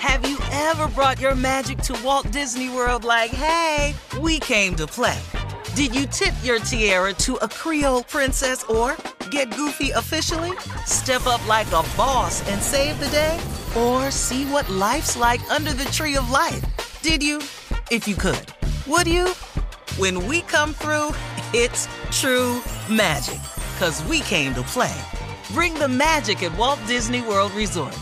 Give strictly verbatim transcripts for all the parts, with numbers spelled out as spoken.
Have you ever brought your magic to Walt Disney World like, hey, we came to play? Did you tip your tiara to a Creole princess or get goofy officially? Step up like a boss and save the day? Or see what life's like under the tree of life? Did you? If you could. Would you? When we come through, it's true magic. 'Cause we came to play. Bring the magic at Walt Disney World Resort.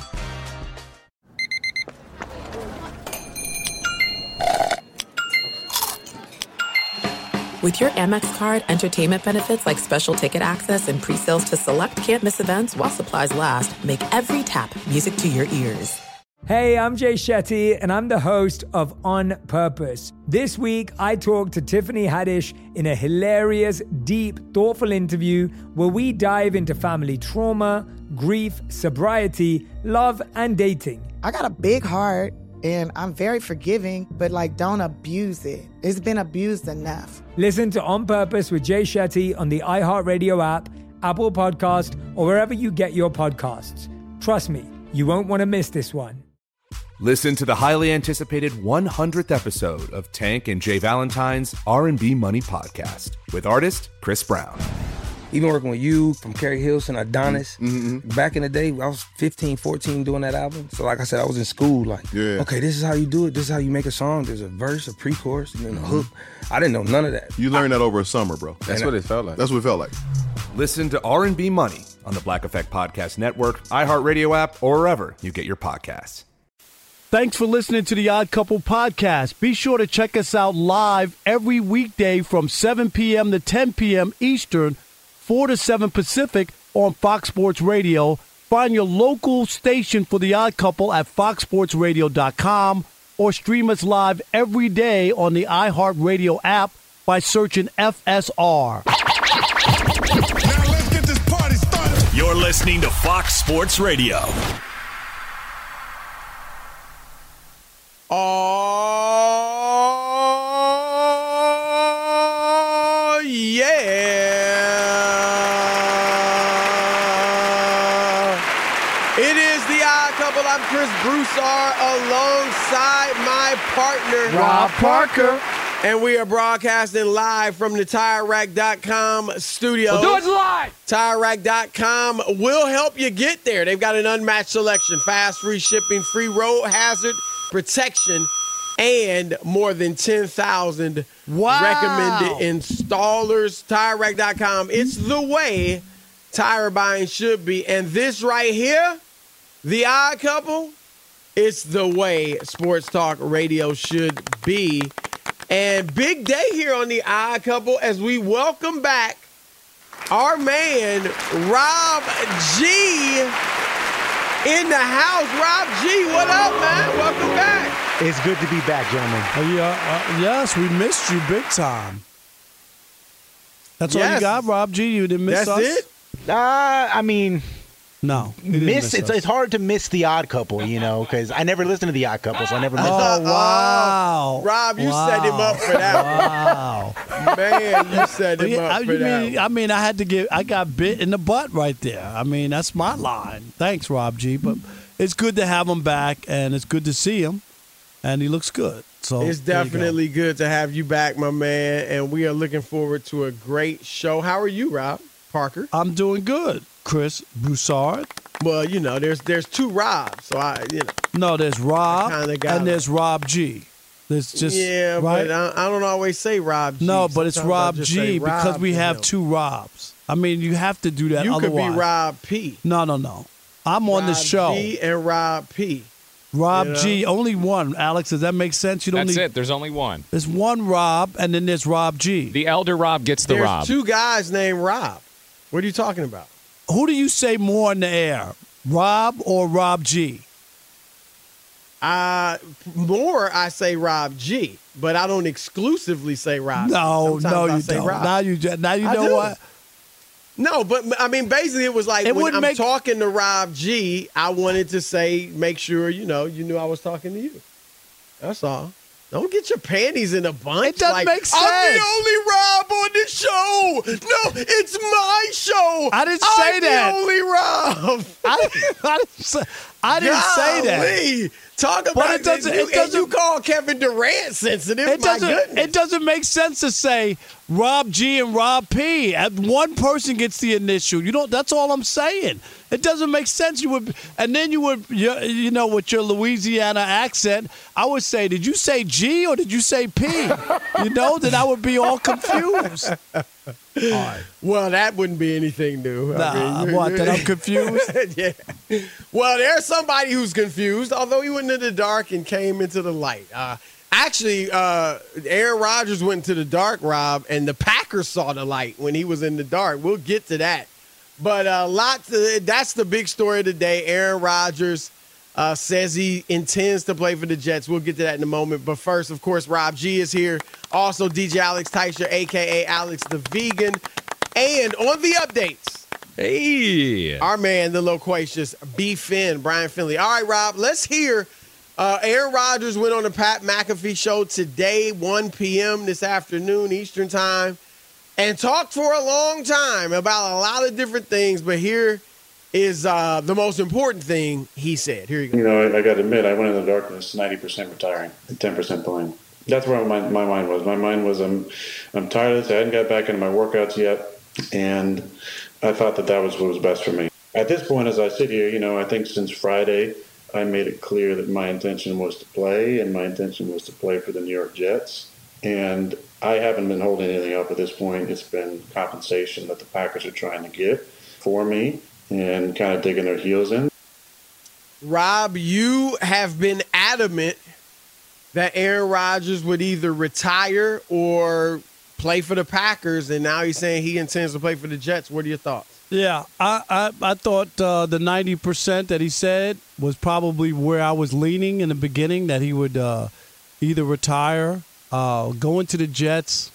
With your Amex card, entertainment benefits like special ticket access and pre-sales to select can't-miss events while supplies last make every tap music to your ears. Hey, I'm Jay Shetty, and I'm the host of On Purpose. This week, I talked to Tiffany Haddish in a hilarious, deep, thoughtful interview where we dive into family trauma, grief, sobriety, love, and dating. I got a big heart, and I'm very forgiving, but, like, don't abuse it. It's been abused enough. Listen to On Purpose with Jay Shetty on the iHeartRadio app, Apple Podcast, or wherever you get your podcasts. Trust me, you won't want to miss this one. Listen to the highly anticipated one hundredth episode of Tank and Jay Valentine's R and B Money Podcast with artist Chris Brown. Even working with you, from Carrie Hilson, Adonis, Mm-hmm. back in the day, I was fifteen, fourteen doing that album. So like I said, I was in school like, Yeah. okay, this is how you do it. This is how you make a song. There's a verse, a pre-chorus, and then a hook. I didn't know none of that. You learned that over a summer, bro. That's And what I- it felt like. That's what it felt like. Listen to R and B Money on the Black Effect Podcast Network, iHeartRadio app, or wherever you get your podcasts. Thanks for listening to the Odd Couple podcast. Be sure to check us out live every weekday from seven p.m. to ten p.m. Eastern, four to seven Pacific on Fox Sports Radio. Find your local station for the Odd Couple at fox sports radio dot com or stream us live every day on the iHeartRadio app by searching F S R. Now let's get this party started. You're listening to Fox Sports Radio. Oh, yeah. It is the Odd Couple. I'm Chris Broussard alongside my partner, Rob Parker. And we are broadcasting live from the Tire Rack dot com studios. We'll do it live. Tire Rack dot com will help you get there. They've got an unmatched selection, fast, free shipping, free road hazard protection, and more than ten thousand Wow. recommended installers. Tire Rack dot com. It's the way tire buying should be. And this right here, the Odd Couple, it's the way sports talk radio should be. And big day here on the Odd Couple as we welcome back our man, Rob G, in the house. Rob G, what up, man? Welcome back. It's good to be back, gentlemen. Uh, yeah, uh, yes, we missed you big time. That's all Yes. you got, Rob G? You didn't miss That's us? it? Uh, I mean, No. you didn't miss. It's, us. it's hard to miss the Odd Couple, you know, because I never listened to the Odd Couple, so I never missed. Oh, wow. Rob, you Wow. set him up for that Wow. one. Man, you set him Yeah, up I, for you that mean, one. I mean, I had to get, I got bit in the butt right there. I mean, that's my line. Thanks, Rob G. But it's good to have him back, and it's good to see him, and he looks good. So It's there you go. definitely good to have you back, my man, and we are looking forward to a great show. How are you, Rob Parker? I'm doing good, Chris Broussard. Well, you know, there's there's two Robs, so I, you know. No, there's Rob, kinda got and there's Rob G. There's just yeah, right? but I, I don't always say Rob G. No, but it's Sometimes I Rob just G say because Rob we to have him. two Robs. I mean, you have to do that. You could otherwise. be Rob P. No, no, no. I'm on the Rob show. G and Rob P. Rob you know? G, only one. Alex, does that make sense? You don't That's need. it. There's only one. There's one Rob, and then there's Rob G. The elder Rob gets the There's Rob. two guys named Rob. What are you talking about? Who do you say more in the air, Rob or Rob G? Uh, more I say Rob G, but I don't exclusively say Rob. No, Sometimes no, I you say don't. Rob. Now you, ju- now you I know do. what? No, but I mean, basically, it was like It when wouldn't I'm make- talking to Rob G, I wanted to say, make sure you know, you knew I was talking to you. That's all. Don't get your panties in a bunch. It doesn't like, make sense. I'm the only Rob on the show. No, it's my show. I didn't I'm say that. the only Rob. I, I, didn't say, I didn't say that. Golly. Talk about But it doesn't- this. You, it doesn't- and you call Kevin Durant sensitive. It My doesn't. goodness. It doesn't make sense to say Rob G and Rob P. And one person gets the initial. You don't. That's all I'm saying. It doesn't make sense. You would, and then you would, you, you know, with your Louisiana accent, I would say, did you say G or did you say P? You know, then I would be all confused. All right. Well, that wouldn't be anything new. Nah, I mean, what? That I'm confused? Yeah. Well, there's somebody who's confused, although he went into the dark and came into the light. Uh, actually, uh, Aaron Rodgers went into the dark, Rob, and the Packers saw the light when he was in the dark. We'll get to that. But uh, lots of, that's the big story of the day. Aaron Rodgers uh, says he intends to play for the Jets. We'll get to that in a moment. But first, of course, Rob G is here. Also, D J Alex Teicher, a k a. Alex the Vegan. And on the updates, hey, our man, the loquacious B. Finn, Brian Finley. All right, Rob, let's hear. Uh, Aaron Rodgers went on the Pat McAfee show today, one p.m. this afternoon, Eastern time, and talked for a long time about a lot of different things. But here is uh, the most important thing he said. Here you go. You know, I, I got to admit, I went in the darkness ninety percent retiring and ten percent playing. That's where my, my mind was. My mind was, I'm, I'm tired of this. I hadn't got back into my workouts yet. And I thought that that was what was best for me. At this point, as I sit here, you know, I think since Friday, I made it clear that my intention was to play, and my intention was to play for the New York Jets. And I haven't been holding anything up at this point. It's been compensation that the Packers are trying to get for me and kind of digging their heels in. Rob, you have been adamant that Aaron Rodgers would either retire or play for the Packers, and now he's saying he intends to play for the Jets. What are your thoughts? Yeah, I I, I thought uh, the ninety percent that he said was probably where I was leaning in the beginning, that he would uh, either retire, uh, go into the Jets.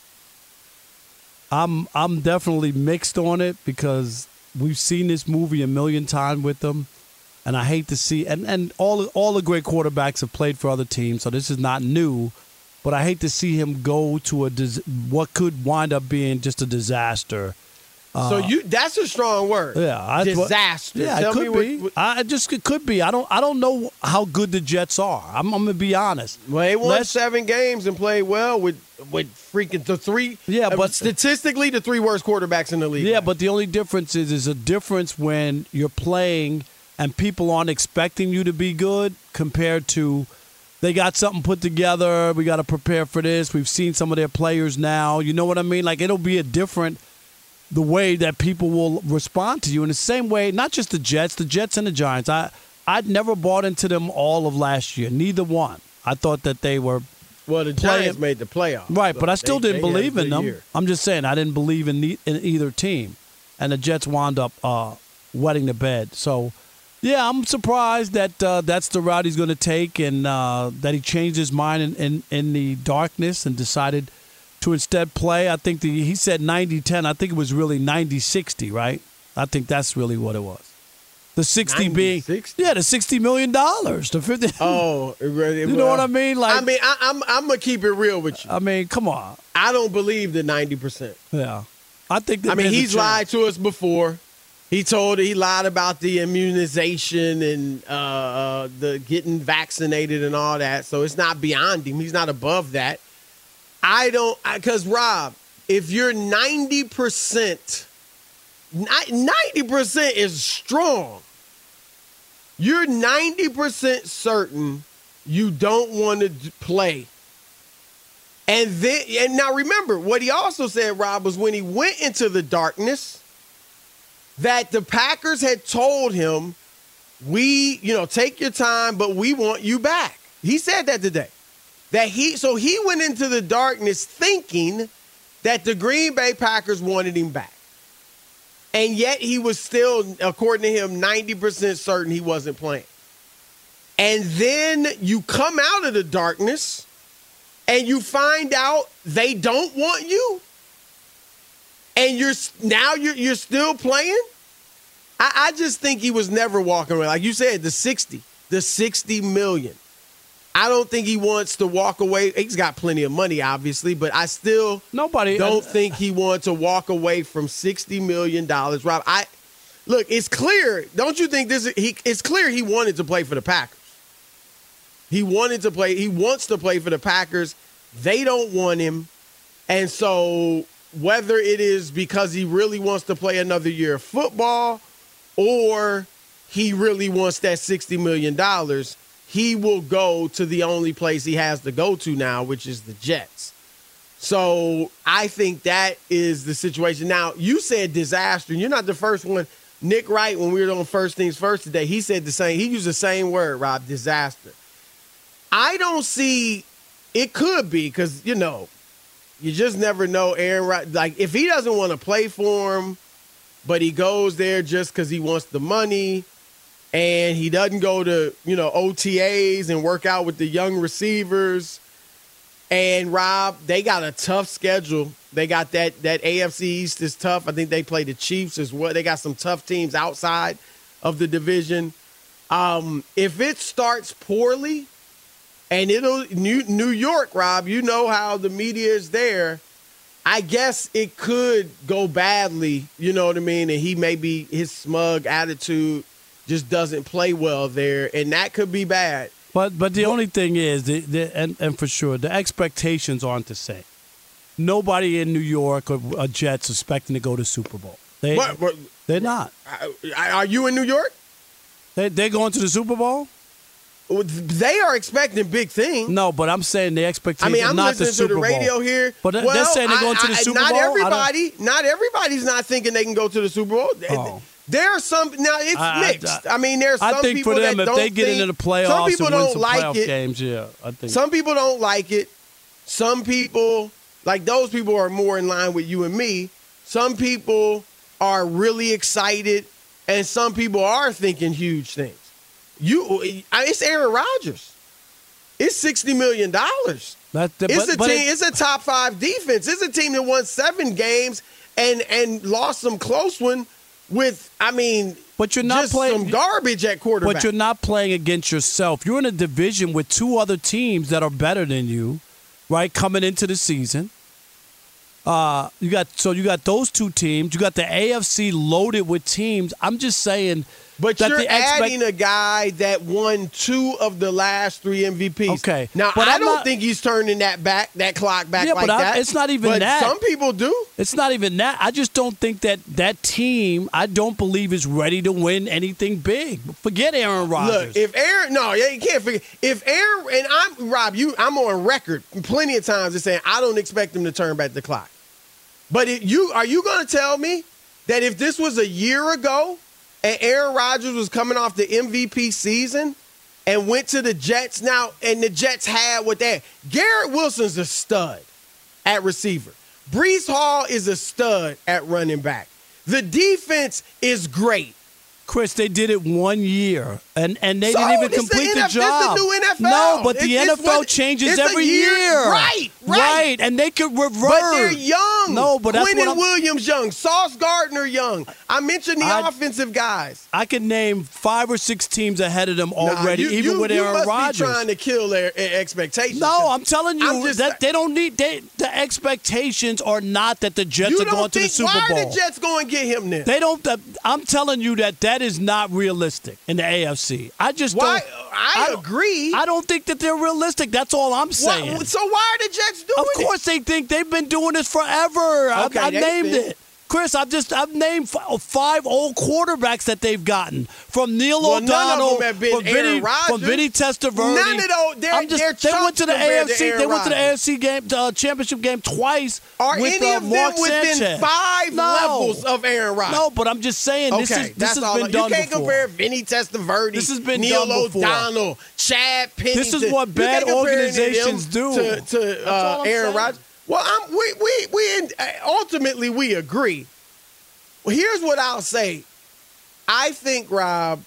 I'm I'm definitely mixed on it because we've seen this movie a million times with them, and I hate to see and, and all all the great quarterbacks have played for other teams, so this is not new. But I hate to see him go to a dis- what could wind up being just a disaster. So you that's a strong word. Yeah, I, disaster. Yeah, Tell it could me what, be. what, I just it could be. I don't. I don't know how good the Jets are. I'm, I'm gonna be honest. Well, they won Let's, seven games and played well with with freaking the three. Yeah, but statistically, the three worst quarterbacks in the league. Yeah, but the only difference is is a difference when you're playing and people aren't expecting you to be good compared to. They got something put together. We got to prepare for this. We've seen some of their players now. You know what I mean? Like, it'll be a different the way that people will respond to you. In the same way, not just the Jets, the Jets and the Giants. I, I'd never bought into them all of last year. Neither one. I thought that they were Well, the playing, Giants made the playoffs. Right, so but I still they, didn't they believe had a in good them. year. I'm just saying I didn't believe in, the, in either team. And the Jets wound up uh, wetting the bed. So, yeah, I'm surprised that uh, that's the route he's going to take and uh, that he changed his mind in, in, in the darkness and decided to instead play. I think the, he said ninety ten. I think it was really ninety sixty, right? I think that's really what it was. The sixty being, yeah, the sixty million dollars. The fifty. Oh, you know what I mean? Like, I mean, I, I'm I'm gonna keep it real with you. I mean, come on. I don't believe the ninety percent. Yeah, I think. That I mean, there's a he's chance. lied to us before. He told he lied about the immunization and uh, uh, the getting vaccinated and all that. So it's not beyond him. He's not above that. I don't because Rob, if you're ninety percent, ninety percent is strong. You're ninety percent certain you don't want to play. And then, and now remember what he also said, Rob, was when he went into the darkness, that the Packers had told him, we, you know, take your time, but we want you back. He said that today. That he, so he went into the darkness thinking that the Green Bay Packers wanted him back. And yet he was still, according to him, ninety percent certain he wasn't playing. And then you come out of the darkness and you find out they don't want you. And you're now you're you're still playing. I, I just think he was never walking away. Like you said, the sixty, the sixty million. I don't think he wants to walk away. He's got plenty of money, obviously, but I still nobody don't think he wants to walk away from sixty million dollars. Rob, I look, it's clear. Don't you think this? Is, he, it's clear he wanted to play for the Packers. He wanted to play. He wants to play for the Packers. They don't want him. And so whether it is because he really wants to play another year of football or he really wants that sixty million dollars, he will go to the only place he has to go to now, which is the Jets. So I think that is the situation. Now, you said disaster, and you're not the first one. Nick Wright, when we were on First Things First today, he said the same. He used the same word, Rob, disaster. I don't see – it could be because, you know, you just never know Aaron Rodgers. Like, if he doesn't want to play for him, but he goes there just because he wants the money and he doesn't go to, you know, O T As and work out with the young receivers. And, Rob, they got a tough schedule. They got that that A F C East is tough. I think they play the Chiefs as well. They got some tough teams outside of the division. Um, if it starts poorly, and it'll New, New York, Rob, you know how the media is there. I guess it could go badly, you know what I mean? And he maybe his smug attitude just doesn't play well there, and that could be bad. But but the only thing is, the, the, and, and for sure, the expectations aren't the same. Nobody in New York or, or Jets expecting to go to Super Bowl. They, what, what, they're not. Are you in New York? They, they're going to the Super Bowl? They are expecting big things. No, but I'm saying the expectations. I mean, I'm not listening the Super to the radio Bowl. here. But well, they're saying they're going I, to the I, Super not Bowl. Everybody, not everybody's not thinking they can go to the Super Bowl. Oh. There are some now. It's I, mixed. I, I, I mean, there's some I think people for them, that if don't they get think, into the playoffs some people and win don't some like playoff it. games, yeah, I think some people don't like it. Some people, like those people, are more in line with you and me. Some people are really excited, and some people are thinking huge things. You, it's Aaron Rodgers. It's sixty million dollars. That, that, it's but, a but team. it, it's a top five defense. It's a team that won seven games and and lost some close one with. I mean, but you're not just playing some garbage at quarterback. But you're not playing against yourself. You're in a division with two other teams that are better than you, right? Coming into the season, uh, you got so you got those two teams. You got the A F C loaded with teams. I'm just saying. But that you're the expect- adding a guy that won two of the last three M V Ps. Okay. Now, but I I'm don't not, think he's turning that back, that clock back yeah, like but I, that. it's not even but that. Some people do. It's not even that. I just don't think that that team, I don't believe, is ready to win anything big. Forget Aaron Rodgers. Look, if Aaron, no, yeah, you can't forget. If Aaron, and I'm, Rob, you, I'm on record plenty of times as saying I don't expect him to turn back the clock. But if you, are you going to tell me that if this was a year ago, and Aaron Rodgers was coming off the M V P season and went to the Jets now, and the Jets had what they had. Garrett Wilson's a stud at receiver. Breece Hall is a stud at running back. The defense is great. Chris, they did it one year, and, and they so didn't even it's complete the, the N F, job. It's the new N F L. No, but the it's, N F L it's changes it's every year. year. Right, right. Right, and they could reverse. But they're young. No, but that's Quinnen what I'm, Williams young. Sauce Gardner young. I mentioned the I, offensive guys. I could name five or six teams ahead of them already, nah, you, even you, with you Aaron must Rodgers. Be trying to kill their expectations. No, I'm telling you I'm just, that they don't need they, the expectations are not that the Jets you are don't going think, to the Super why Bowl. Why are the Jets going to get him then? They don't. I'm telling you that that is not realistic in the A F C. I just why, don't. I, I agree. I don't think that they're realistic. That's all I'm saying. Why, so why are the Jets doing it? Of course, it? they think they've been doing this forever. Okay, I, I named been. it. Chris, I've just I've named five old quarterbacks that they've gotten from Neil well, O'Donnell, none of them have been from Vinny, Aaron Rodgers. from Vinny Testaverde. None of those. They're, I'm just, they're they went to the A F C. To they went to the A F Rodgers. C game, uh, championship game twice. Are with, any uh, of them Mark within Sanchez. five no. levels of Aaron Rodgers? No, but I'm just saying okay, this is this that's has all. been done You can't before. compare Vinny Testaverde, This has been Neil done before. O'Donnell, Chad Pennington. This is what bad you organizations do to, to uh, Aaron Rodgers. Well, I'm, we we we ultimately we agree. Well, here's what I'll say. I think, Rob,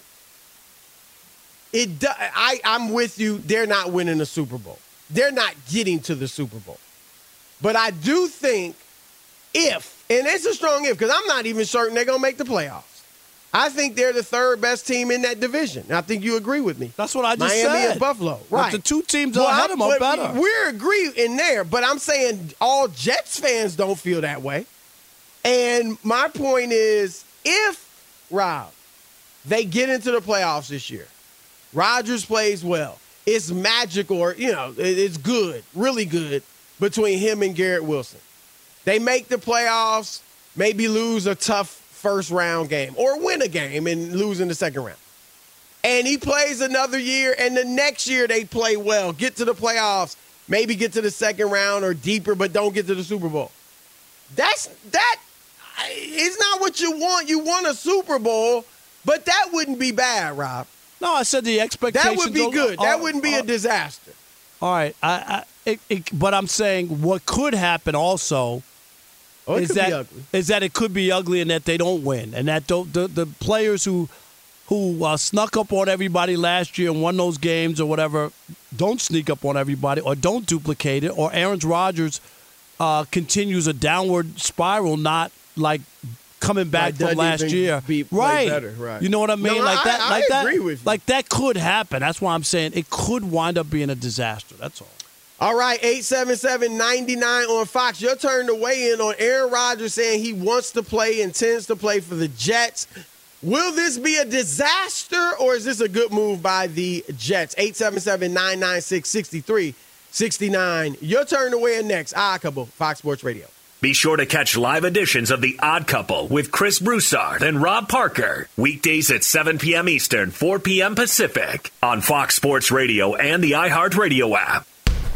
it. I, I'm with you. They're not winning the Super Bowl. They're not getting to the Super Bowl. But I do think if, and it's a strong if, because I'm not even certain they're going to make the playoffs. I think they're the third best team in that division. I think you agree with me. That's what I just Miami said. Miami and Buffalo. Right. But the two teams well, ahead of them are better. We're agree in there, but I'm saying all Jets fans don't feel that way. And my point is, if Rob, they get into the playoffs this year. Rodgers plays well. It's magical, or, you know, it's good, really good between him and Garrett Wilson. They make the playoffs, maybe lose a tough first round game or win a game and lose in the second round. And he plays another year, and the next year they play well, get to the playoffs, maybe get to the second round or deeper, but don't get to the Super Bowl. That's that is not what you want. You want a Super Bowl, but that wouldn't be bad, Rob. No, I said the expectations. That would be good. Are, that wouldn't be are, a disaster. All right. I, I it, it, but I'm saying what could happen also oh, it is could that be ugly. is that it could be ugly and that they don't win, and that don't, the the players who who uh, snuck up on everybody last year and won those games or whatever don't sneak up on everybody or don't duplicate it, or Aaron Rodgers uh, continues a downward spiral, not like coming back like from last year. Be, right. Better, right. You know what I mean? No, like I, that I like agree that with you. like that could happen. That's why I'm saying it could wind up being a disaster. That's all. All right, eight seven seven, nine nine on Fox. Your turn to weigh in on Aaron Rodgers saying he wants to play, intends to play for the Jets. Will this be a disaster, or is this a good move by the Jets? eight seven seven, nine nine six, six three six nine. Your turn to weigh in next. Odd Couple, Fox Sports Radio. Be sure to catch live editions of The Odd Couple with Chris Broussard and Rob Parker. Weekdays at seven p.m. Eastern, four p.m. Pacific on Fox Sports Radio and the iHeartRadio app.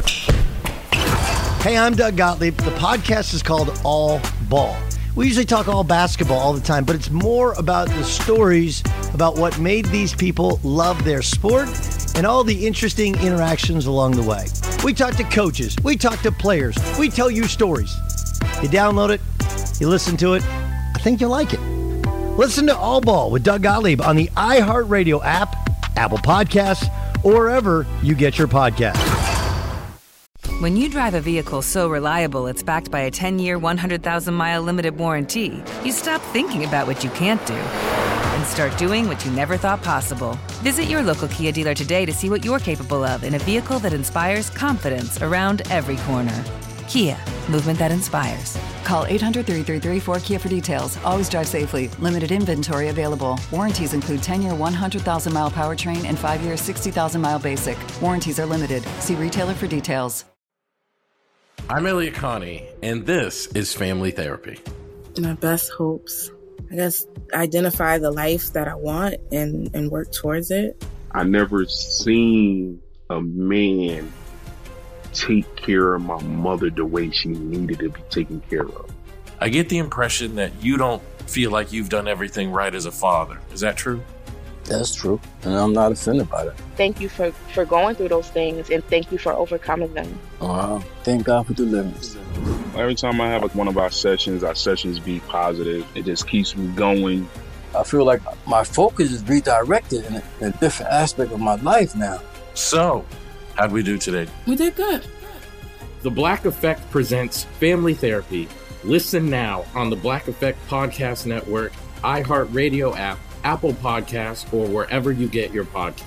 Hey, I'm Doug Gottlieb. The podcast is called All Ball. We usually talk all basketball all the time, but it's more about the stories about what made these people love their sport and all the interesting interactions along the way. We talk to coaches. We talk to players. We tell you stories. You download it, you listen to it, I think you'll like it. Listen to All Ball with Doug Gottlieb on the iHeartRadio app, Apple Podcasts, or wherever you get your podcasts. When you drive a vehicle so reliable it's backed by a ten-year, one hundred thousand mile limited warranty, you stop thinking about what you can't do and start doing what you never thought possible. Visit your local Kia dealer today to see what you're capable of in a vehicle that inspires confidence around every corner. Kia, movement that inspires. Call eight hundred, three three three, four K I A for details. Always drive safely. Limited inventory available. Warranties include ten-year, one hundred thousand mile powertrain and five-year, sixty thousand mile basic. Warranties are limited. See retailer for details. I'm Elliot Connie, and this is Family Therapy. My best hopes, I guess, identify the life that I want and, and work towards it. I never seen a man take care of my mother the way she needed to be taken care of. I get the impression that you don't feel like you've done everything right as a father. Is that true? That's true, and I'm not offended by that. Thank you for, for going through those things, and thank you for overcoming them. Wow. Thank God for deliverance. Every time I have like one of our sessions, our sessions be positive. It just keeps me going. I feel like my focus is redirected in a, in a different aspect of my life now. So, how'd we do today? We did good. The Black Effect presents Family Therapy. Listen now on the Black Effect Podcast Network, iHeartRadio app, Apple Podcasts, or wherever you get your podcasts.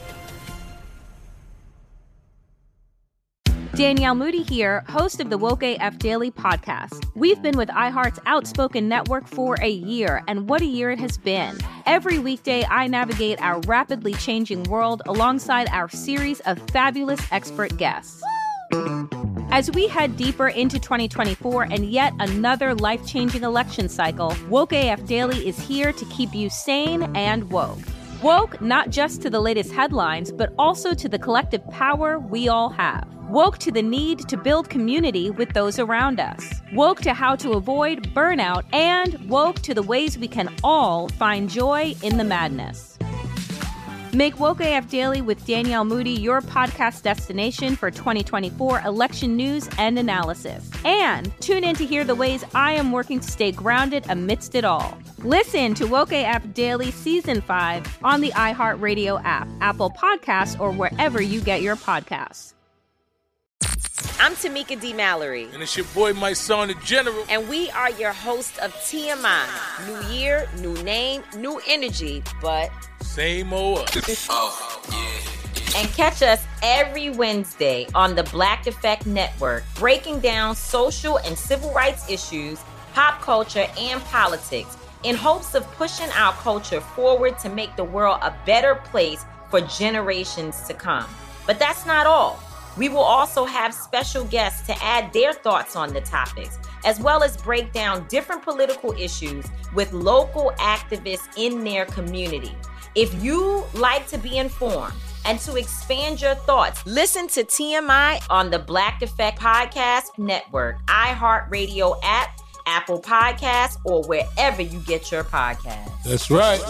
Danielle Moody here, host of the Woke A F Daily podcast. We've been with iHeart's Outspoken Network for a year, and what a year it has been. Every weekday, I navigate our rapidly changing world alongside our series of fabulous expert guests. As we head deeper into twenty twenty-four and yet another life-changing election cycle, Woke A F Daily is here to keep you sane and woke. Woke not just to the latest headlines, but also to the collective power we all have. Woke to the need to build community with those around us. Woke to how to avoid burnout, and woke to the ways we can all find joy in the madness. Make Woke A F Daily with Danielle Moody your podcast destination for twenty twenty-four election news and analysis. And tune in to hear the ways I am working to stay grounded amidst it all. Listen to Woke A F Daily Season five on the iHeartRadio app, Apple Podcasts, or wherever you get your podcasts. I'm Tamika D. Mallory. And it's your boy, my son, the General. And we are your hosts of T M I. New year, new name, new energy, but same old us. Oh, yeah. And catch us every Wednesday on the Black Effect Network, breaking down social and civil rights issues, pop culture, and politics, in hopes of pushing our culture forward to make the world a better place for generations to come. But that's not all. We will also have special guests to add their thoughts on the topics, as well as break down different political issues with local activists in their community. If you like to be informed and to expand your thoughts, listen to T M I on the Black Effect Podcast Network, iHeartRadio app, Apple Podcasts, or wherever you get your podcasts. That's right.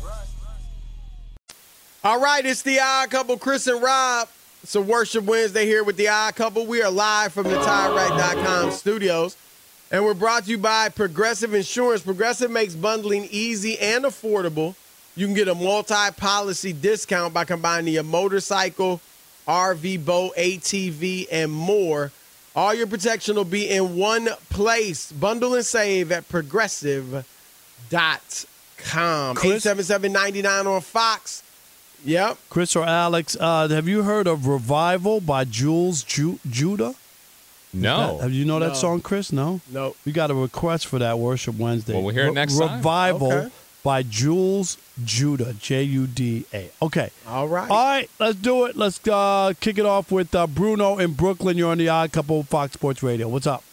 All right, it's the Odd Couple, Chris and Rob. It's a Worship Wednesday here with the Odd Couple. We are live from the Tire Rack dot com studios, and we're brought to you by Progressive Insurance. Progressive makes bundling easy and affordable. You can get a multi-policy discount by combining your motorcycle, R V, boat, A T V, and more. All your protection will be in one place. Bundle and save at progressive dot com. eight seven seven, nine nine on Fox. Yep. Chris or Alex, uh, have you heard of Revival by Jules Ju- Judah? No. That, have you know that No. song, Chris? No? No. We got a request for that Worship Wednesday. Well, we'll hear it next time. Revival Okay. by Jules Judah, J U D A. Okay. All right. All right, let's do it. Let's uh, kick it off with uh, Bruno in Brooklyn. You're on the Odd Couple, Fox Sports Radio. What's up?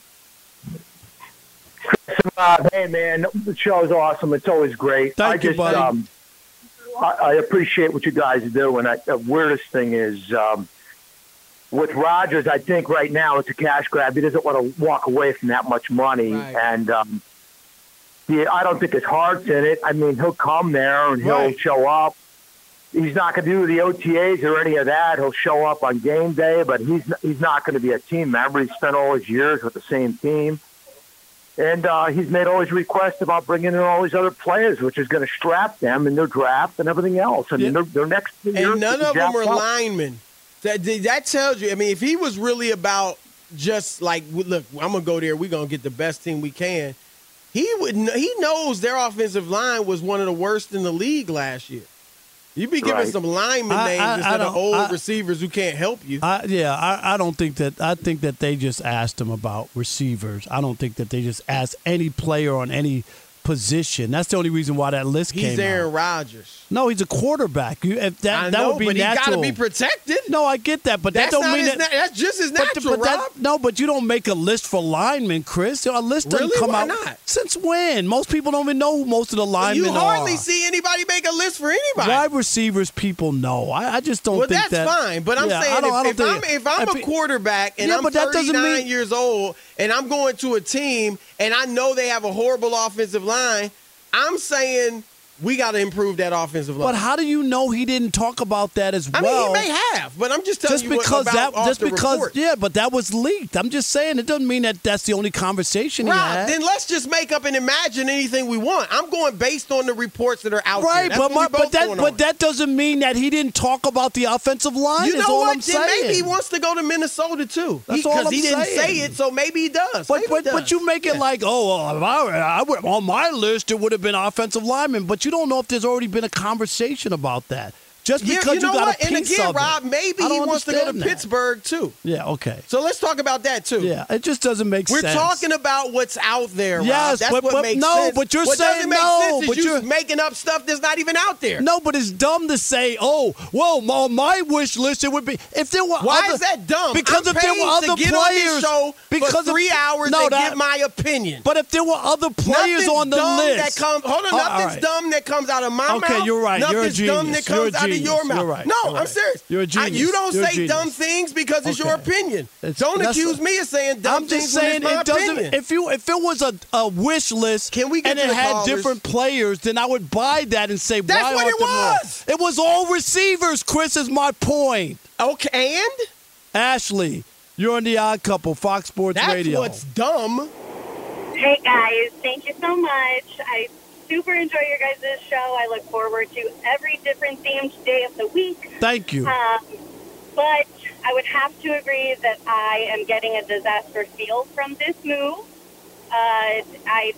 Uh, hey, man, the show's awesome. It's always great. Thank I you, just, buddy. Um, I, I appreciate what you guys do, and I, the weirdest thing is um, with Rodgers, I think right now it's a cash grab. He doesn't want to walk away from that much money, Right. and um, yeah, I don't think his heart's in it. I mean, he'll come there and he'll Right. show up. He's not going to do the O T As or any of that. He'll show up on game day, but he's he's not going to be a team member. He's spent all his years with the same team. And uh, he's made all his requests about bringing in all these other players, which is going to strap them in their draft and everything else. I mean, Yeah. their, their next year And none is of them jacked are up. linemen. That that tells you. I mean, if he was really about just like, look, I'm gonna go there. We're gonna get the best team we can. He would. kn- He knows their offensive line was one of the worst in the league last year. You be giving Right. some lineman I- names I- I instead of don't- old I- receivers who can't help you. I, yeah, I, I don't think that. I think that they just asked him about receivers. I don't think that they just asked any player on any position. That's the only reason why that list He's came Aaron out. Rodgers. No, he's a quarterback. You, if that I that know, would be but natural. he got to be protected. No, I get that, but That's that don't not mean his that. na- that's just as but- natural, but that- Rob. no, but you don't make a list for linemen, Chris. A list doesn't Really? come Why out. not? Since when? Most people don't even know who most of the linemen You hardly are. see anybody make a list for anybody. Wide receivers, people know. I, I just don't Well, think that's that. fine, but I'm Yeah, saying I don't- I if, don't if I'm think- if I'm if a it- quarterback and Yeah, I'm but that doesn't thirty-nine mean- years old and I'm going to a team and I know they have a horrible offensive line, I'm saying we got to improve that offensive line. But how do you know he didn't talk about that as I well? mean, he may have, but I'm just telling just you what- because about that, off just the because, report. yeah, but that was leaked. I'm just saying it doesn't mean that that's the only conversation he Rob, had. then let's just make up and imagine anything we want. I'm going based on the reports that are out Right, there. That's but what my, we both but that going but on. that doesn't mean that he didn't talk about the offensive line. You is know all what? I'm Then saying. maybe he wants to go to Minnesota too. That's he, all I'm he didn't saying. say it, so maybe he does. But Maybe but, he does. but you make it Yeah. like, oh, well, if I, I would, on my list it would have been offensive lineman, but you don't know if there's already been a conversation about that. Just Yeah, because you know got what? a And piece again, of it. Rob, maybe I he don't wants to go to understand that. Pittsburgh too. Yeah, okay. So let's talk about that too. Yeah, it just doesn't make We're sense. talking about what's out there, Rob. Yes, That's but- what but makes no, sense. but you're what saying doesn't make no, sense is but you you're- making up stuff that's not even out there. No, but it's dumb to say, oh, well, on my wish list it would be if there were. Why other, is that dumb? Because I'm if there paid were other to get players, on this show because for of- three hours no, and that- give my opinion. But if there were other players Nothing's on the dumb list, that comes. Hold on, Oh, all nothing's right. dumb that comes out of my mouth. Okay, you're right. You're a Nothing's dumb genius. that You're a comes out of your genius. mouth. You're right. No, You're I'm right. serious. You're a I- genius. you don't You're a say genius. dumb things because it's your Okay. opinion. It's- Don't that's accuse a- me of saying dumb I'm things just when saying it's my it doesn't. opinion. If you if it was a, a wish list Can we get and to it the had callers? different players, then I would buy that and say, That's why what aren't it there more? was. It was all receivers. Chris is my point. Okay, and Ashley, you're on the Odd Couple, Fox Sports that's Radio. what's dumb. Hey guys, thank you so much. I super enjoy your guys' show. I look forward to every different themed day of the week. Thank you. Um, but I would have to agree that I am getting a disaster feel from this move. Uh, I,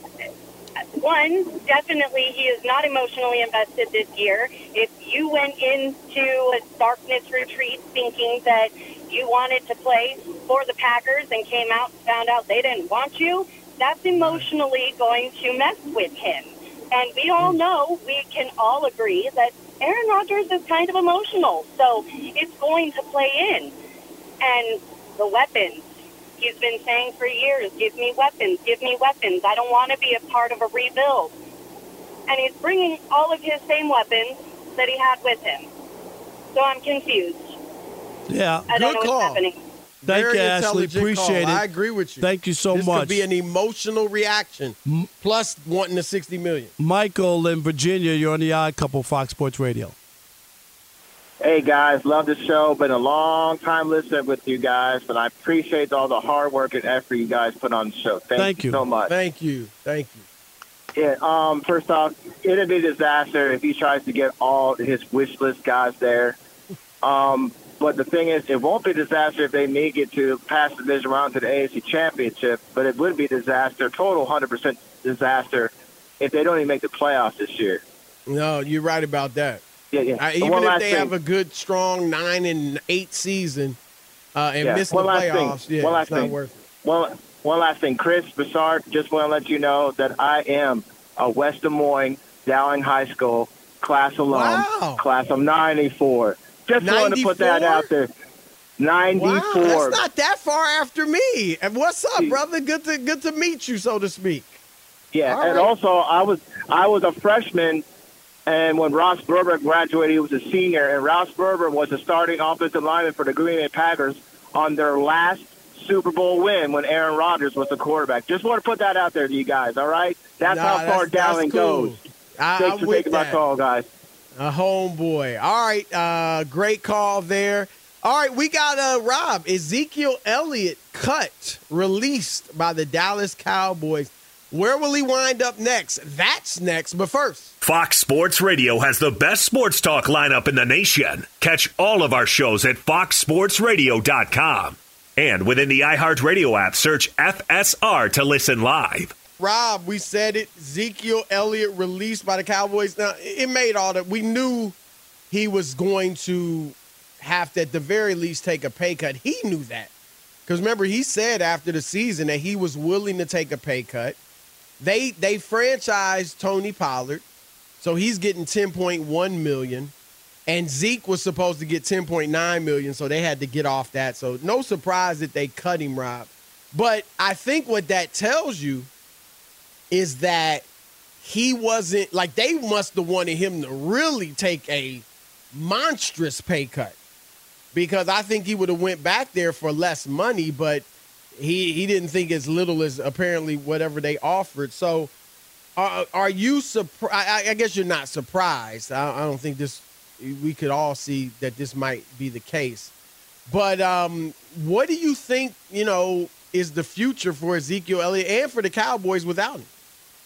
one, definitely he is not emotionally invested this year. If you went into a darkness retreat thinking that you wanted to play for the Packers and came out and found out they didn't want you, that's emotionally going to mess with him. And we all know, we can all agree that Aaron Rodgers is kind of emotional. So it's going to play in. And the weapons, he's been saying for years, give me weapons, give me weapons. I don't want to be a part of a rebuild. And he's bringing all of his same weapons that he had with him. So I'm confused. Yeah, I don't good know call. what's happening. Thank Very you, Ashley. intelligent Appreciate call. it. I agree with you. Thank you so this much. Could be an emotional reaction, plus wanting the sixty million. Michael in Virginia, you're on the Odd Couple, Fox Sports Radio. Hey, guys, love the show. Been a long time listening with you guys, but I appreciate all the hard work and effort you guys put on the show. Thank, Thank you you. so much. Thank you. Thank you. Yeah, um, first off, it'd be a disaster if he tries to get all his wish list guys there. Um, but the thing is, it won't be a disaster if they make it to pass the division round to the A F C Championship, but it would be a disaster, total one hundred percent disaster, if they don't even make the playoffs this year. No, you're right about that. Yeah, yeah. Uh, And even one if last they thing. have a good, strong nine and eight season uh, and Yeah, miss the one last thing. playoffs, yeah, One last it's not thing. worth it. One, one last thing. Chris Broussard, just want to let you know that I am a West Des Moines, Dowling High School class alum, Wow. class of ninety-four. Just wanted to put that ninety-four? out there. ninety-four. Wow, that's not that far after me. And what's up, brother? Good to good to meet you, so to speak. Yeah, All and right. also I was I was a freshman, and when Ross Berber graduated, he was a senior, and Ross Berber was the starting offensive lineman for the Green Bay Packers on their last Super Bowl win when Aaron Rodgers was the quarterback. Just want to put that out there to you guys, all right? That's Nah, how that's- far that's Dowling cool. goes. I, Thanks I'm for with taking my that. call, guys. A homeboy. All right, uh, great call there. All right, we got uh, Rob. Ezekiel Elliott cut, released by the Dallas Cowboys. Where will he wind up next? That's next, but first. Fox Sports Radio has the best sports talk lineup in the nation. Catch all of our shows at fox sports radio dot com. And within the iHeartRadio app, search F S R to listen live. Rob, we said it. Ezekiel Elliott released by the Cowboys. Now, it made all that. We knew he was going to have to, at the very least, take a pay cut. He knew that. Because remember, he said after the season that he was willing to take a pay cut. They they franchised Tony Pollard, so he's getting ten point one million dollars. And Zeke was supposed to get ten point nine million dollars, so they had to get off that. So no surprise that they cut him, Rob. But I think what that tells you is that he wasn't, like, they must have wanted him to really take a monstrous pay cut, because I think he would have went back there for less money, but he he didn't think as little as apparently whatever they offered. So are, are you surprised? I, I guess you're not surprised. I, I don't think this, we could all see that this might be the case. But um, what do you think, you know, is the future for Ezekiel Elliott and for the Cowboys without him?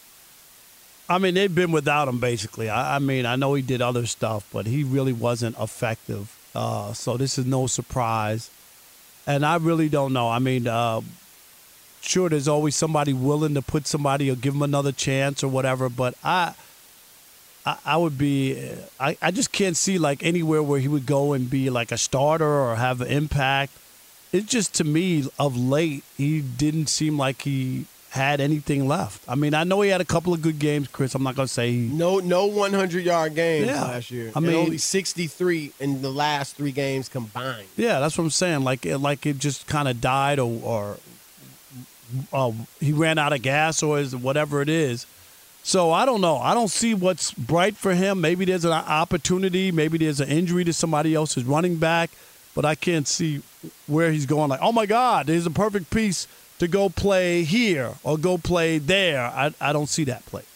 I mean, they've been without him, basically. I, I mean, I know he did other stuff, but he really wasn't effective. Uh, so this is no surprise. And I really don't know. I mean, uh, sure, there's always somebody willing to put somebody or give him another chance or whatever, but I I, I would be – I I just can't see, like, anywhere where he would go and be, like, a starter or have an impact. It's just, to me, of late, he didn't seem like he – had anything left. I mean, I know he had a couple of good games, Chris. I'm not going to say he... No no hundred-yard games Yeah. last year. I and mean- only sixty-three in the last three games combined. Yeah, that's what I'm saying. Like, it, like it just kind of died, or, or uh, he ran out of gas, or is whatever it is. So I don't know. I don't see what's bright for him. Maybe there's an opportunity. Maybe there's an injury to somebody else's running back, but I can't see where he's going. Like, oh my God, there's a perfect piece to go play here or go play there. I I don't see that play.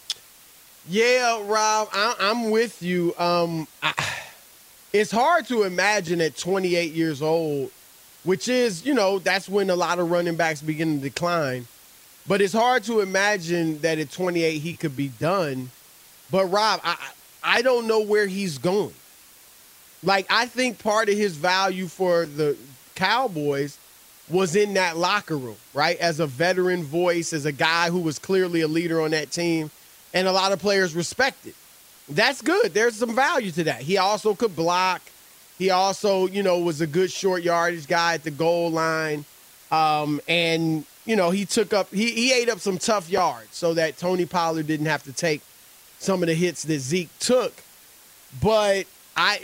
Yeah, Rob, I, I'm with you. Um, I, it's hard to imagine at twenty-eight years old, which is, you know, that's when a lot of running backs begin to decline. But it's hard to imagine that at twenty-eight he could be done. But, Rob, I, I don't know where he's going. Like, I think part of his value for the Cowboys was in that locker room, right? As a veteran voice, as a guy who was clearly a leader on that team, and a lot of players respected. That's good. There's some value to that. He also could block. He also, you know, was a good short yardage guy at the goal line. Um, and, you know, he took up, he, he ate up some tough yards so that Tony Pollard didn't have to take some of the hits that Zeke took. But I,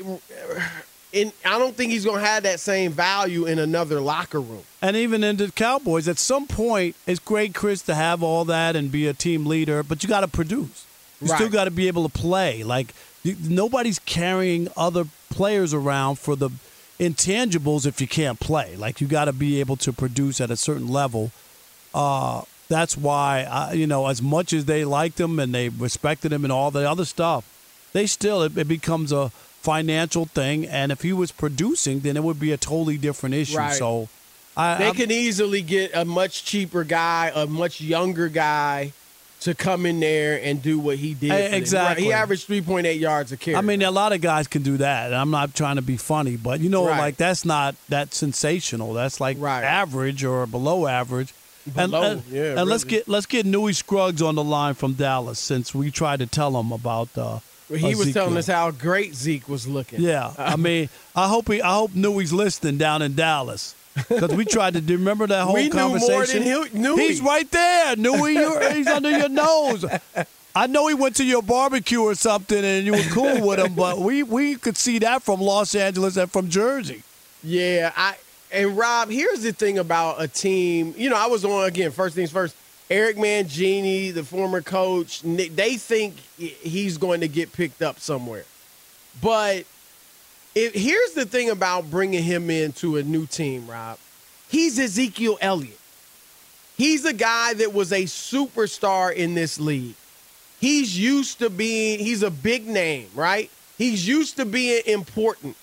in, I don't think he's going to have that same value in another locker room. And even in the Cowboys, at some point, it's great, Chris, to have all that and be a team leader, but you got to produce. You Right. still got to be able to play. Like, you, nobody's carrying other players around for the intangibles if you can't play. Like, you got to be able to produce at a certain level. Uh, that's why, I, you know, as much as they liked him and they respected him and all the other stuff, they still, it, it becomes a financial thing. And if he was producing, then it would be a totally different issue. Right. So I, They I'm- can easily get a much cheaper guy, a much younger guy to come in there and do what he did. Eh, for them. exactly. He averaged three point eight yards a carry. I mean, a lot of guys can do that. I'm not trying to be funny, but, you know, Right. like, that's not that sensational. That's like average or below average. And- Below, and, yeah, and let's really. get let's get Newey Scruggs on the line from Dallas, since we tried to tell him about. Uh, he was telling Ezekiel. us how great Zeke was looking. Yeah, I mean, I hope he, I hope Newey's listening down in Dallas, because we tried to do. Remember that whole We knew more conversation? than he- Newey. He's right there, Newey. You're, he's under your nose. I know he went to your barbecue or something, and you were cool with him, but we we could see that from Los Angeles and from Jersey. Yeah, I and Rob, here's the thing about a team. You know, I was on, again, first things first, Eric Mangini, the former coach, Nick, they think he's going to get picked up somewhere. But if, here's the thing about bringing him into a new team, Rob. He's Ezekiel Elliott. He's a guy that was a superstar in this league. He's used to being, he's a big name, right? He's used to being important.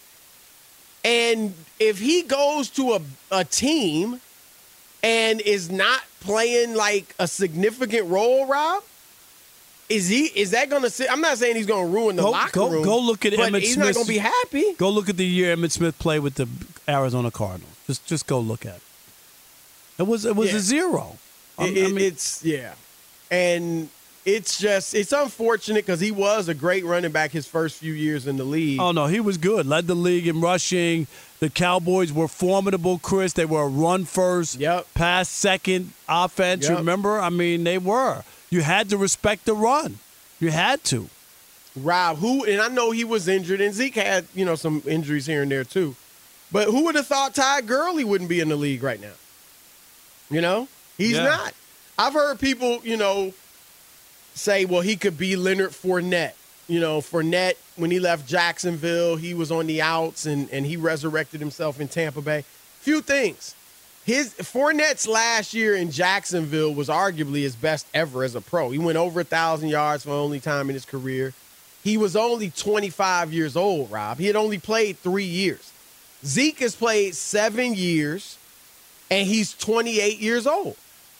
And if he goes to a, a team and is not playing like a significant role, Rob, is he? Is that going to sit? I'm not saying he's going to ruin the Go, locker go, room. go look at but Emmitt he's Smith. not going to be happy. Go look at the year Emmitt Smith played with the Arizona Cardinals. Just just go look at it. It was it was Yeah. a zero. I- It- I mean- it's yeah, and it's just it's unfortunate because he was a great running back his first few years in the league. Oh, no, he was good. Led the league in rushing. The Cowboys were formidable, Chris. They were a run-first, yep. pass-second offense. Yep. You remember? I mean, they were. You had to respect the run. You had to. Rob, who, and I know he was injured, and Zeke had, you know, some injuries here and there too. But who would have thought Ty Gurley wouldn't be in the league right now? You know? He's Yeah. not. I've heard people, you know, say, well, he could be Leonard Fournette. You know, Fournette, when he left Jacksonville, he was on the outs and, and he resurrected himself in Tampa Bay. Few things. His Fournette's last year in Jacksonville was arguably his best ever as a pro. He went over a thousand yards for the only time in his career. He was only twenty-five years old, Rob. He had only played three years. Zeke has played seven years, and he's twenty-eight years old.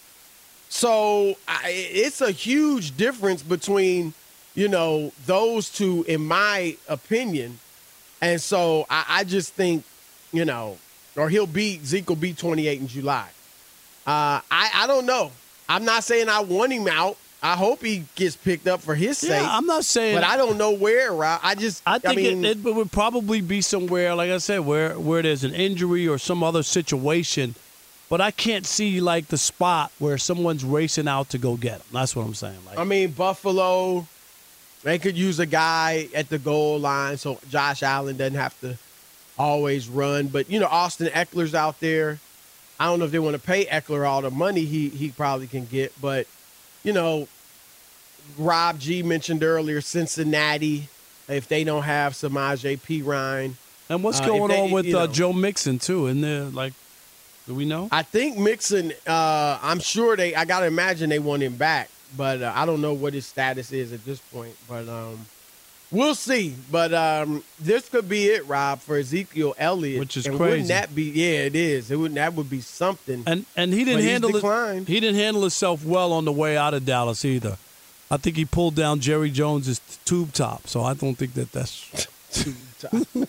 So I, it's a huge difference between, you know, those two, in my opinion. And so I, I just think, you know, or he'll be, Zeke will be twenty-eight in July. Uh, I, I don't know. I'm not saying I want him out. I hope he gets picked up for his Yeah, sake. I'm not saying. But I don't know where, Rob. I just, I think mean, it, it would probably be somewhere, like I said, where where there's an injury or some other situation. But I can't see, like, the spot where someone's racing out to go get him. That's what I'm saying. Like, I mean, Buffalo, they could use a guy at the goal line so Josh Allen doesn't have to always run. But, you know, Austin Eckler's out there. I don't know if they want to pay Eckler all the money he he probably can get. But, you know, Rob G mentioned earlier Cincinnati, if they don't have Samaje Perine. and what's Uh, going if they- on with you uh, know. Joe Mixon, too? Isn't there, like, do we know? I think Mixon, uh, I'm sure they, I got to imagine they want him back, but uh, I don't know what his status is at this point. But um, we'll see. But um, this could be it, Rob, for Ezekiel Elliott. Which is and crazy. Wouldn't that be, yeah, it is. It wouldn't, that would be something. And and he But didn't he's handle it. declined. He didn't handle himself well on the way out of Dallas either. I think he pulled down Jerry Jones's tube top. So I don't think that that's tube top.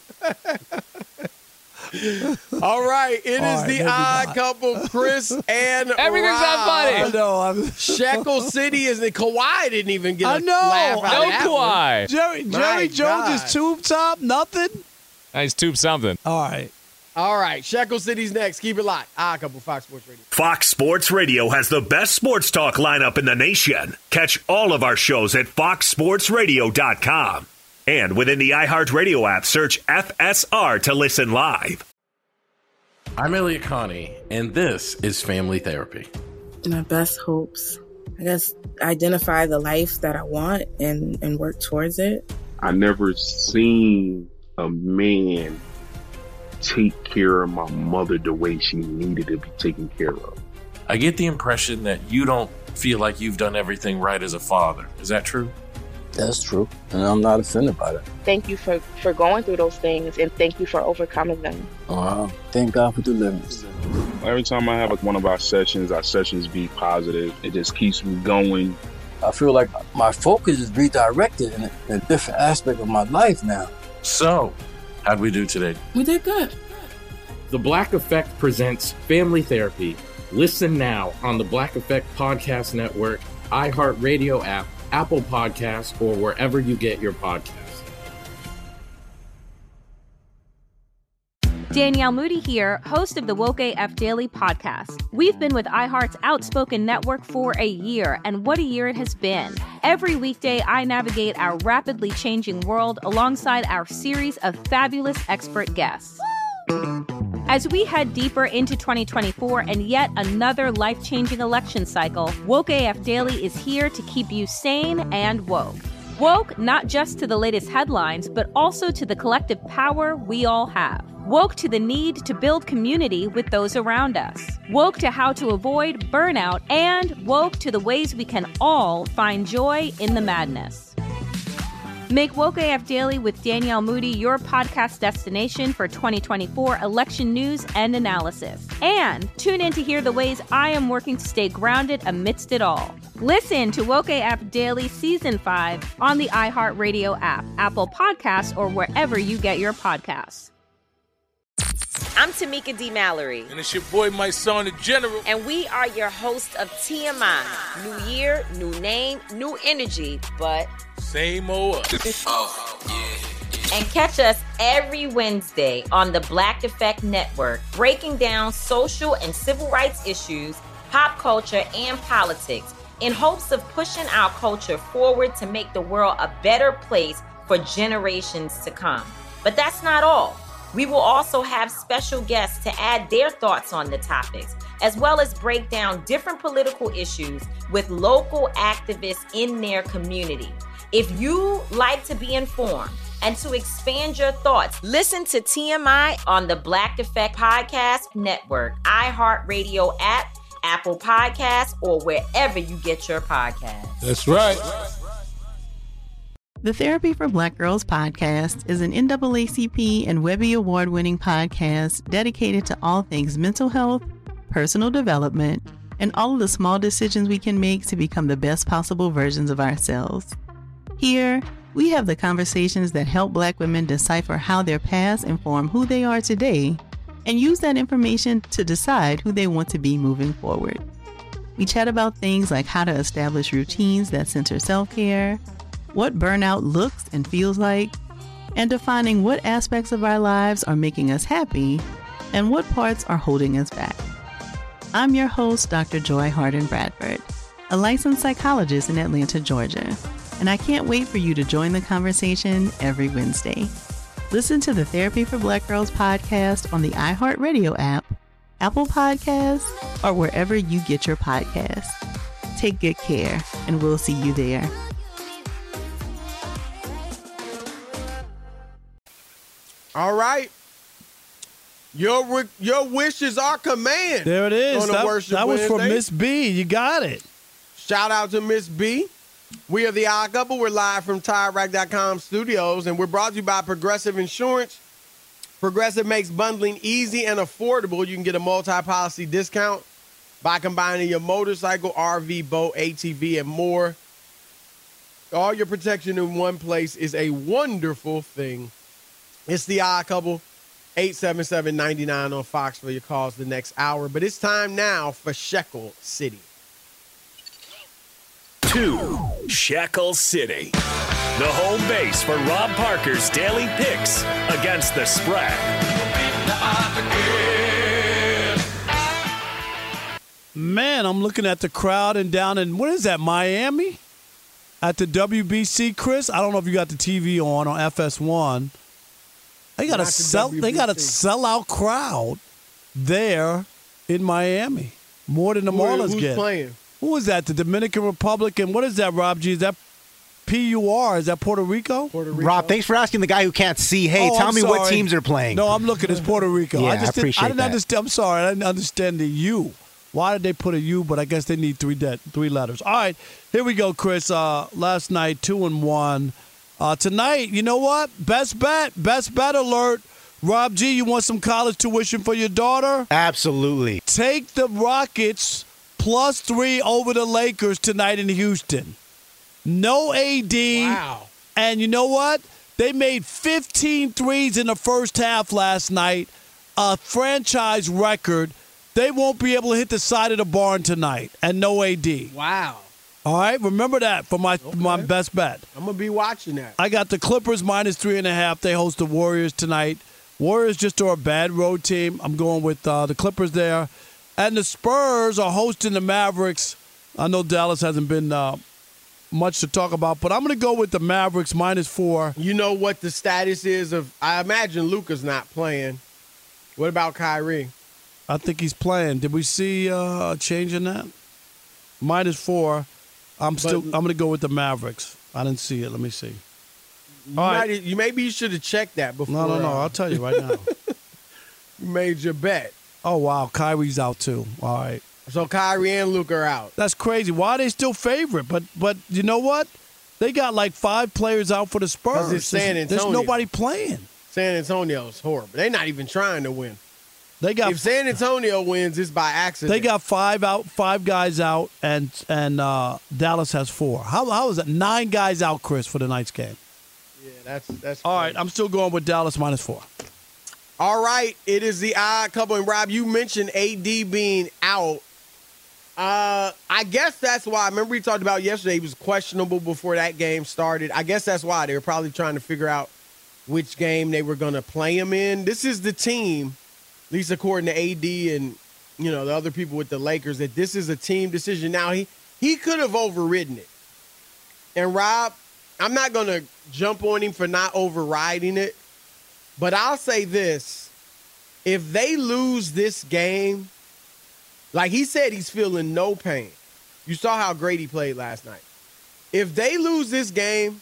All right, it All is right, the maybe odd not. couple, Chris and Everything's not Rob. funny. I know. I'm, Shekel City is the Kawhi didn't even get a I know. laugh out No of that one. Kawhi. Jerry My Jerry Jones's God. tube top, nothing. Nice tube something. All right. All right, Shekel City's next. Keep it locked. Odd Couple, Fox Sports Radio. Fox Sports Radio has the best sports talk lineup in the nation. Catch all of our shows at fox sports radio dot com. And within the iHeartRadio app, search F S R to listen live. I'm Elliot Connie, and this is Family Therapy. My best hopes, I guess, identify the life that I want and, and work towards it. I never seen a man take care of my mother the way she needed to be taken care of. I get the impression that you don't feel like you've done everything right as a father. Is that true? That's true, and I'm not offended by that. Thank you for, for going through those things, and thank you for overcoming them. Wow. Thank God for deliverance. Every time I have like one of our sessions, our sessions be positive. It just keeps me going. I feel like my focus is redirected in a, in a different aspect of my life now. So, how'd we do today? We did good. The Black Effect presents Family Therapy. Listen now on the Black Effect Podcast Network, iHeartRadio app, Apple Podcasts, or wherever you get your podcasts. Danielle Moody here, host of the Woke A F Daily podcast. We've been with iHeart's Outspoken Network for a year, and what a year it has been. Every weekday, I navigate our rapidly changing world alongside our series of fabulous expert guests. As we head deeper into twenty twenty-four and yet another life-changing election cycle, Woke A F Daily is here to keep you sane and woke. Woke not just to the latest headlines, but also to the collective power we all have. Woke to the need to build community with those around us. Woke to how to avoid burnout, and woke to the ways we can all find joy in the madness. Make Woke A F Daily with Danielle Moody your podcast destination for twenty twenty-four election news and analysis. And tune in to hear the ways I am working to stay grounded amidst it all. Listen to Woke A F Daily Season five on the iHeartRadio app, Apple Podcasts, or wherever you get your podcasts. I'm Tamika D. Mallory. And it's your boy, my son, the General. And we are your hosts of T M I. New year, new name, new energy, but same old us. Oh, yeah. And catch us every Wednesday on the Black Effect Network, breaking down social and civil rights issues, pop culture, and politics in hopes of pushing our culture forward to make the world a better place for generations to come. But that's not all. We will also have special guests to add their thoughts on the topics, as well as break down different political issues with local activists in their community. If you like to be informed and to expand your thoughts, listen to T M I on the Black Effect Podcast Network, iHeartRadio app, Apple Podcasts, or wherever you get your podcasts. That's right. The Therapy for Black Girls podcast is an N double A C P and Webby Award-winning podcast dedicated to all things mental health, personal development, and all of the small decisions we can make to become the best possible versions of ourselves. Here, we have the conversations that help Black women decipher how their past inform who they are today and use that information to decide who they want to be moving forward. We chat about things like how to establish routines that center self-care, what burnout looks and feels like, and defining what aspects of our lives are making us happy and what parts are holding us back. I'm your host, Doctor Joy Harden Bradford, a licensed psychologist in Atlanta, Georgia, and I can't wait for you to join the conversation every Wednesday. Listen to the Therapy for Black Girls podcast on the iHeartRadio app, Apple Podcasts, or wherever you get your podcasts. Take good care, and we'll see you there. All right. Your your wish is our command. There it is. On a That, Worship that was from Wednesday. Miss B. You got it. Shout out to Miss B. We are the Odd Couple. We're live from Tire Rack dot com studios, and we're brought to you by Progressive Insurance. Progressive makes bundling easy and affordable. You can get a multi-policy discount by combining your motorcycle, R V, boat, A T V, and more. All your protection in one place is a wonderful thing. It's the Odd Couple, eight seven seven, nine nine on Fox for your calls the next hour. But it's time now for Shekel City. Two, Shekel City. The home base for Rob Parker's daily picks against the spread. Man, I'm looking at the crowd and down in, what is that, Miami? At the W B C, Chris? I don't know if you got the T V on on F S one. They got a Not the sell. W B C. They got a sellout crowd there in Miami, more than the Who- Marlins who's get. playing? Who is that? The Dominican Republic, and what is that, Rob G? Is that P U R? Is that Puerto Rico? Puerto Rico. Rob, thanks for asking the guy who can't see. Hey, Oh, tell I'm me what sorry. teams are playing. No, I'm looking. It's Puerto Rico. Yeah, I I just didn't, appreciate I didn't that. understand. I'm sorry. I didn't understand the U. Why did they put a U? But I guess they need three de- three letters. All right, here we go, Chris. Uh, last night, two and one. Uh, tonight, you know what? Best bet. Best bet alert. Rob G, you want some college tuition for your daughter? Absolutely. Take the Rockets plus three over the Lakers tonight in Houston. No A D. Wow. And you know what? They made fifteen threes in the first half last night, a franchise record. They won't be able to hit the side of the barn tonight, and no A D. Wow. All right, remember that for my my best bet. I'm going to be watching that. I got the Clippers minus three and a half. They host the Warriors tonight. Warriors just are a bad road team. I'm going with uh, the Clippers there. And the Spurs are hosting the Mavericks. I know Dallas hasn't been uh, much to talk about, but I'm going to go with the Mavericks minus four. You know what the status is of, I imagine Luka's not playing. What about Kyrie? I think he's playing. Did we see uh, a change in that? Minus four. I'm still. I'm going to go with the Mavericks. I didn't see it. Let me see. You, All might, right. you maybe you should have checked that before. No, no, no. uh, I'll tell you right now. You made your bet. Oh wow, Kyrie's out too. All right. So Kyrie and Luka are out. That's crazy. Why are they still favorite? But but you know what? They got like five players out for the Spurs. 'Cause it's San There's- There's Antonio. nobody playing. San Antonio's horrible. They're not even trying to win. They got if San Antonio wins, it's by accident. They got five out, five guys out, and and uh, Dallas has four. How how is that? Nine guys out, Chris, for the night's game. Yeah, that's that's. All right, I'm still going with Dallas minus four. All right, it is the odd couple. And Rob, you mentioned A D being out. Uh, I guess that's why. I remember we talked about yesterday. He was questionable before that game started. I guess that's why they were probably trying to figure out which game they were going to play him in. This is the team, at least according to A D and you know the other people with the Lakers, that this is a team decision. Now he he could have overridden it. And Rob, I'm not going to jump on him for not overriding it. But I'll say this, if they lose this game, like he said, he's feeling no pain. You saw how great he played last night. If they lose this game,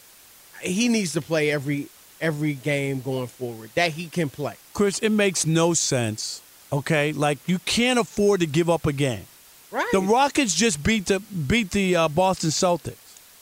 he needs to play every every game going forward that he can play. Chris, it makes no sense, okay? Like, you can't afford to give up a game. Right. The Rockets just beat the beat the uh, Boston Celtics,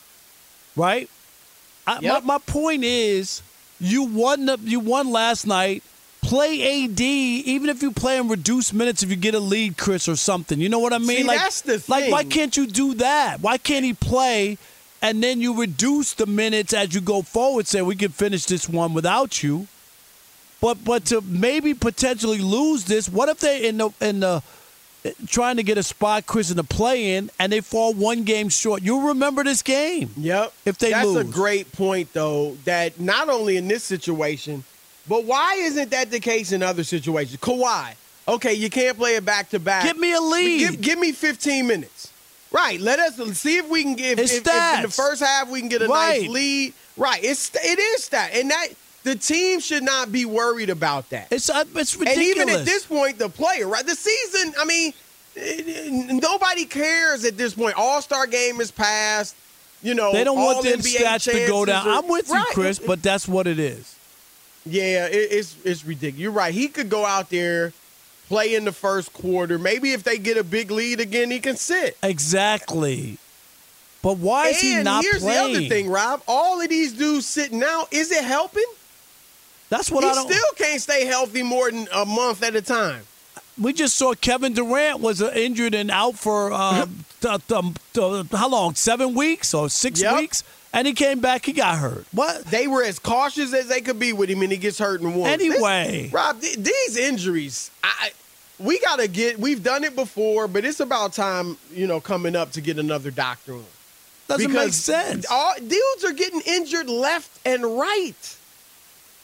right? I, Yep. my, my point is, you won the, you won last night. Play A D, even if you play in reduced minutes, if you get a lead, Chris, or something. You know what I mean? See, like, that's the like, why thing. can't you do that? Why can't he play, and then you reduce the minutes as you go forward? Say we can finish this one without you. But but to maybe potentially lose this, what if they in the in the trying to get a spot, Chris, in the play-in, and they fall one game short? You'll remember this game. Yep. If they That's lose. a great point, though, that not only in this situation, but why isn't that the case in other situations? Kawhi, okay, you can't play it back-to-back. Give me a lead. Give, give me fifteen minutes. Right. Let us see if we can give. It's if, if in the stats. first half we can get a Right. nice lead. Right. It's it is that, and that the team should not be worried about that. It's uh, it's And ridiculous. even at this point, the player, right? The season. I mean, eh, nobody cares at this point. All-Star game is passed. You know, they don't want all them N B A stats to go down. chances are- I'm with you, Right. Chris, but that's what it is. Yeah, it, it's it's ridiculous. You're right. He could go out there, play in the first quarter. Maybe if they get a big lead again, he can sit. Exactly. But why is he And not here's playing? the other thing, Rob. All of these dudes sitting out, is it helping? That's what he I don't. still can't stay healthy more than a month at a time. We just saw Kevin Durant was uh, injured and out for uh, th- th- th- how long? Seven weeks or six Yep. weeks, and he came back. He got hurt. What? They were as cautious as they could be with him, and he gets hurt in one. Anyway. This- Rob, th- these injuries, I, we got to get. We've done it before, but it's about time, you know, coming up to get another doctor on. Doesn't Because make sense. All, dudes are getting injured left and right.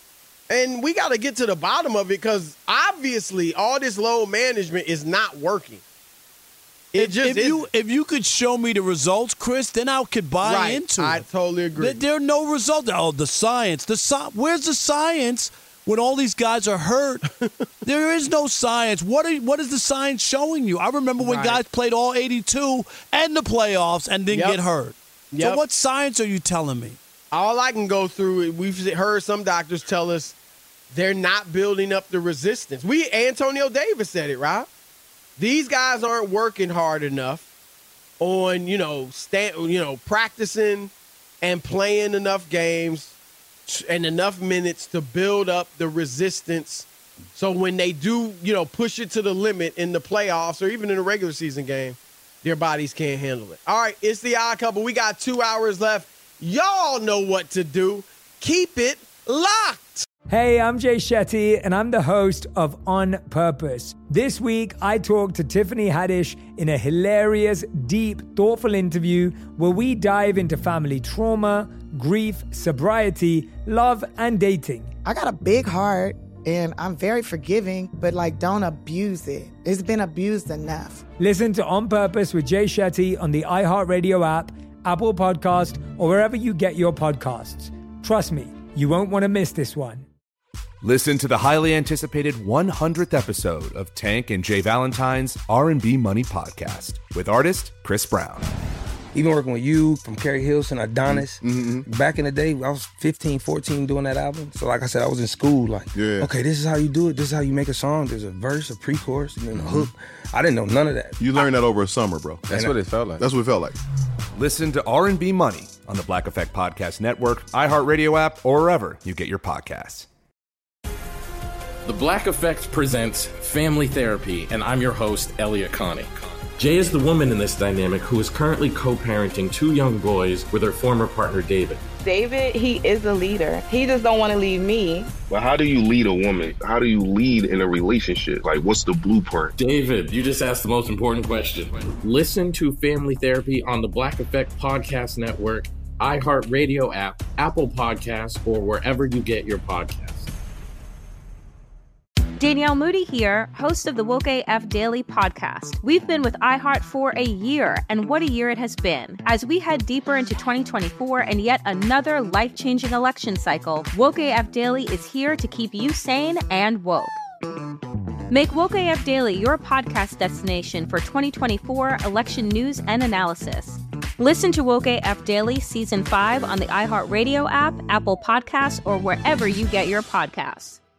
And we got to get to the bottom of it because obviously all this load management is not working. It if, just if you if you could show me the results, Chris, then I could buy right. into I it. I totally agree. There, there are no results. Oh, the science. The sci- Where's the science when all these guys are hurt? There is no science. What are, what is the science showing you? I remember when Right. guys played all eighty-two and the playoffs and didn't Yep. get hurt. Yep. So what science are you telling me? All I can go through, we've heard some doctors tell us they're not building up the resistance. We Antonio Davis said it, right? These guys aren't working hard enough on, you know, stand, you know, practicing and playing enough games and enough minutes to build up the resistance. So when they do, you know, push it to the limit in the playoffs or even in a regular season game, their bodies can't handle it. All right, it's the Odd Couple. We got two hours left. Y'all know what to do. Keep it locked. Hey, I'm Jay Shetty, and I'm the host of On Purpose. This week, I talked to Tiffany Haddish in a hilarious, deep, thoughtful interview where we dive into family trauma, grief, sobriety, love, and dating. I got a big heart, and I'm very forgiving, but, like, don't abuse it. It's been abused enough. Listen to On Purpose with Jay Shetty on the iHeartRadio app, Apple Podcast, or wherever you get your podcasts. Trust me, you won't want to miss this one. Listen to the highly anticipated one hundredth episode of Tank and Jay Valentine's R and B Money Podcast with artist Chris Brown. Even working with you, from Kerry Hilson, Adonis, Mm-hmm. back in the day, I was fifteen, fourteen doing that album. So like I said, I was in school like, Yeah. okay, this is how you do it. This is how you make a song. There's a verse, a pre-chorus, and then a hook. I didn't know none of that. You learned that over a summer, bro. That's what it felt like. That's what it felt like. Listen to R and B Money on the Black Effect Podcast Network, iHeartRadio app, or wherever you get your podcasts. The Black Effect presents Family Therapy, and I'm your host, Elliot Connie. Jay is the woman in this dynamic who is currently co-parenting two young boys with her former partner, David. David, he is a leader. He just don't want to leave me. Well, how do you lead a woman? How do you lead in a relationship? Like, what's the blueprint? David, you just asked the most important question. Listen to Family Therapy on the Black Effect Podcast Network, iHeartRadio app, Apple Podcasts, or wherever you get your podcasts. Danielle Moody here, host of the Woke A F Daily podcast. We've been with iHeart for a year, and what a year it has been. As we head deeper into twenty twenty-four and yet another life-changing election cycle, Woke A F Daily is here to keep you sane and woke. Make Woke A F Daily your podcast destination for twenty twenty-four election news and analysis. Listen to Woke A F Daily Season five on the iHeartRadio app, Apple Podcasts, or wherever you get your podcasts.